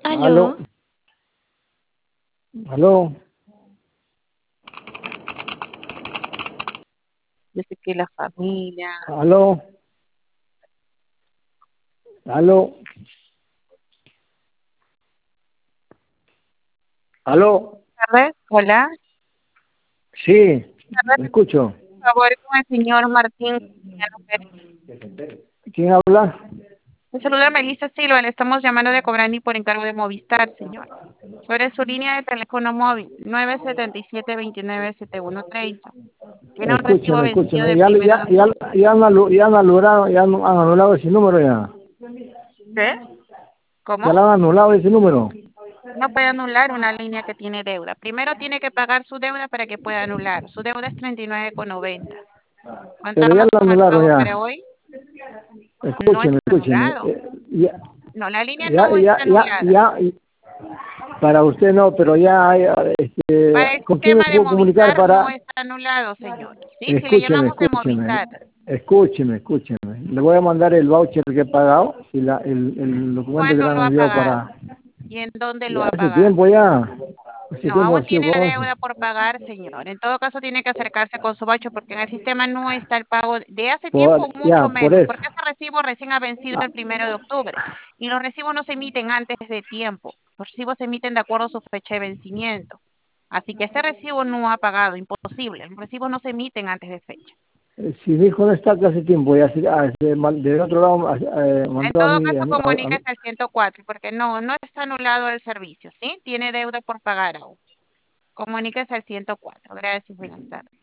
Aló, Aló, aló, dice que la familia. aló, aló, aló, ¿Sabes? Hola. sí, ¿Sabes? me escucho. Por favor, con el señor Martín. ¿Quién habla? Me saluda Melissa Silva, le estamos llamando de Cobrani por encargo de Movistar, señor. Sobre su línea de teléfono móvil, 977-297130. Tiene un recibo Escúcheme, vencido escúcheme. de Ya, primero de octubre. ya han anulado, han anulado ese número ya. ¿Qué? ¿Cómo? Ya lo han anulado ese número. No puede anular una línea que tiene deuda. Primero tiene que pagar su deuda para que pueda anular. Su deuda es 39,90. Pero ya ¿Contamos lo con el anularon pago para ya. hoy? No Escúcheme, está escúcheme. anulado. No, la línea Ya, no está ya, ya, anulada. ya, para usted no, pero ya, Para el ¿con quién me sistema de puedo comunicar Movistar no para? está anulado, señor. Sí, si le Escúcheme, llamamos de escúcheme, Movistar. escúcheme. Le voy a mandar el voucher que he pagado y el documento que ¿Cuándo le lo han ha enviado pagado? para... ¿Y en dónde lo Ya ha hace pagado? tiempo ya. Hace No, tiempo aún ha sido tiene con la eso. deuda por pagar, señor. En todo caso, tiene que acercarse con su bacho porque en el sistema no está el pago de hace tiempo, mucho Ya, por menos, eso. porque ese recibo recién ha vencido Ah, el 1 de octubre y los recibos no se emiten antes de tiempo. Los recibos se emiten de acuerdo a su fecha de vencimiento. Así que ese recibo no ha pagado, imposible. Los recibos no se emiten antes de fecha. si mi hijo no está acá hace tiempo, ya de otro lado En mandó a todo mi... caso, comuníquese al 104 porque no está anulado el servicio, ¿sí? Tiene deuda por pagar aún. Comuníquese al 104. Gracias, buenas tardes.